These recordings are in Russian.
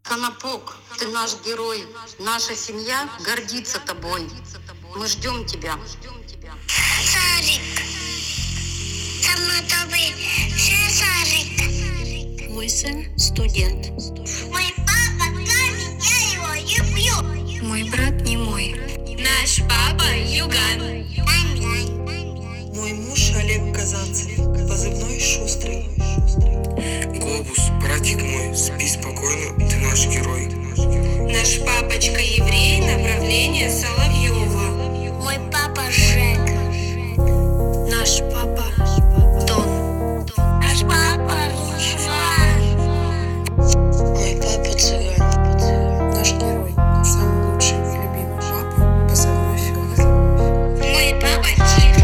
Конопок, ты наш герой. Наша семья гордится тобой. Мы ждем тебя. Сарик, самый добрый Сарик. Мой сын студент. Мой папа камень, я его люблю. Мой брат не мой. Наш папа Юган. Мой муж Олег Казанцев, позывной Шустрый. Глобус, братик мой, спи спокойно, ты наш герой. Наш папочка еврей, направление Соловьева. Мой папа Жек. Наш папа Дон. Наш папа Руслан. Мой папа Цыган. Наш герой, самый лучший и любимый папа, позывной Федор. Мой папа Тиф.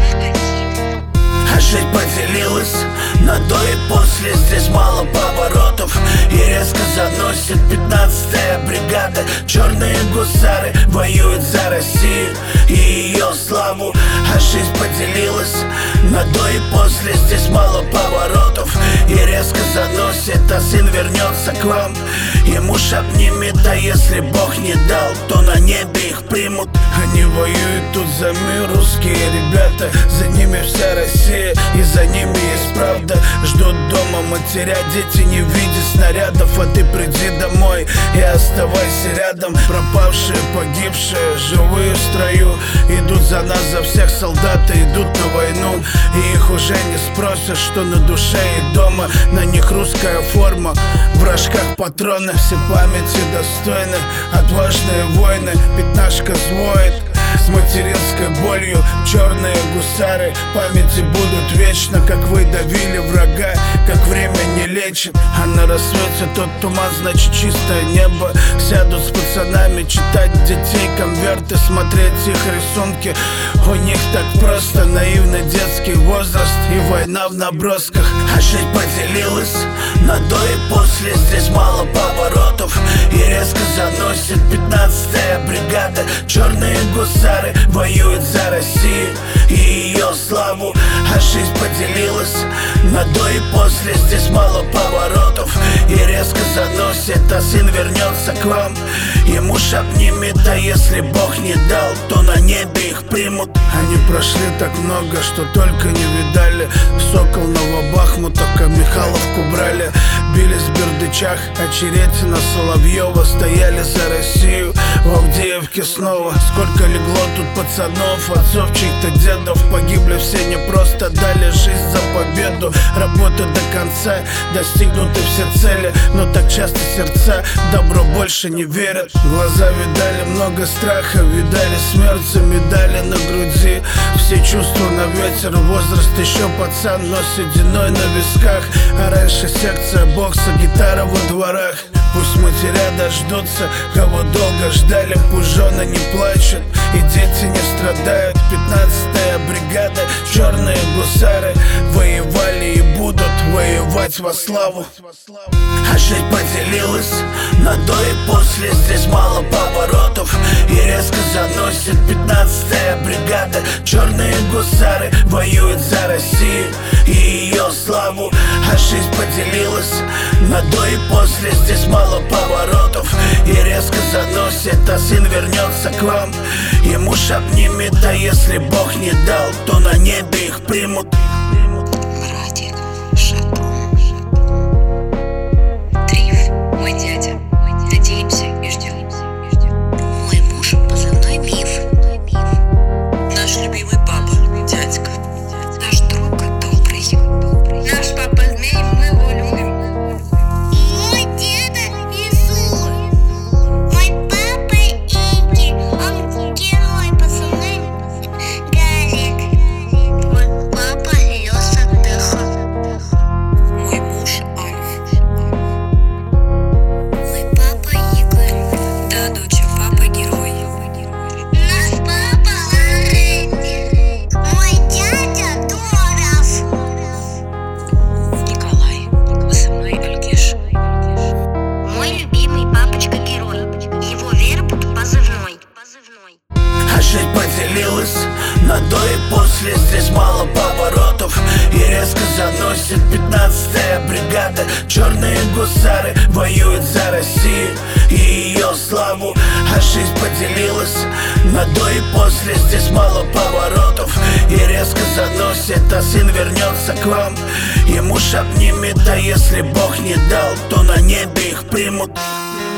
А жизнь поделилась на до и после. Здесь мало поворотов и резко заносит 15-я бригада. Черные гусары воюют за Россию и ее славу. А жизнь поделилась на до и после. Здесь мало поворотов и резко заносит. А сын вернется к вам, и муж обнимет. А если Бог не дал, то на небе их примут. Они воюют тут за мир, русские ребята. За ними вся Россия, и за ними есть правда. Ждут дома матеря, дети не видя снарядов. А ты приди домой и оставайся рядом. Пропавшие, погибшие, живые в строю идут за нас, за всех. Солдаты идут на войну, и их уже не спросят, что на душе и дома. На них русская форма, в рожках патроны. Все памяти достойны, отважные воины. Пятнашка взвоет с материнской болью. Черные гусары памяти будут вечно. Как вы давили врага, как время не лечит. А на рассвете тот туман, значит чистое небо. Сядут с пацанами читать детей конверты, смотреть их рисунки. У них так просто, наивный детский возраст и война в набросках. А жизнь поделилась на до и после. Здесь мало поворотов и резко заносит 15-я бригада. Черные гусары воюют за Россию и ее славу. А жизнь поделилась на до и после. Здесь мало поворотов и резко заносит. А сын вернется к вам, и муж обнимет. А если Бог не дал, то на небе их примут. Они прошли так много, что только не видали. Сокол Новобахмутовка, Михайловку брали. Бились в Бердычах, Очеретина, Соловьева. Стояли за Россию в Авдеевке снова. Сколько легло тут пацанов, отцов, чьих-то дедов. Погибли все не просто, дали жизнь за победу. Работа до конца, достигнуты все цели. Но так часто сердца добро больше не верят. Глаза видали много страха, видали смерть, медали на груди. Все чувства на ветер, возраст еще пацан, но сединой на висках. А раньше секция бокса, гитара во дворах. Пусть матеря дождутся, кого долго ждали. Пусть жены не плачут и дети не страдают. 15-я бригада, черные гусары воевали и будут воевать во славу. А жизнь поделилась на до и после. Здесь мало поворотов и резко заносит 15-я бригада. Черные гусары воюют за Россию и ее славу. А жизнь поделилась на до и после. Здесь мало поворотов и резко заносит. А сын вернется к вам, и муж обнимет. А если Бог не дал, то на небе их примут. Братик Шатун. Триф, мой дядя. Надеемся и ждем. Мой муж позывной Миф. Наш любимый папа, дядька. Наш друг добрый. Наш папа Змей, мы его любим. Мой деда Иисус. Мой папа Игорь. Он герой, позывной Гарик. Мой папа Лёса Дыха. Мой муж Альф. и ее славу. А жизнь поделилась на до и после. Здесь мало поворотов и резко заносит. А сын вернется к вам, и муж обнимет. А если Бог не дал, то на небе их примут.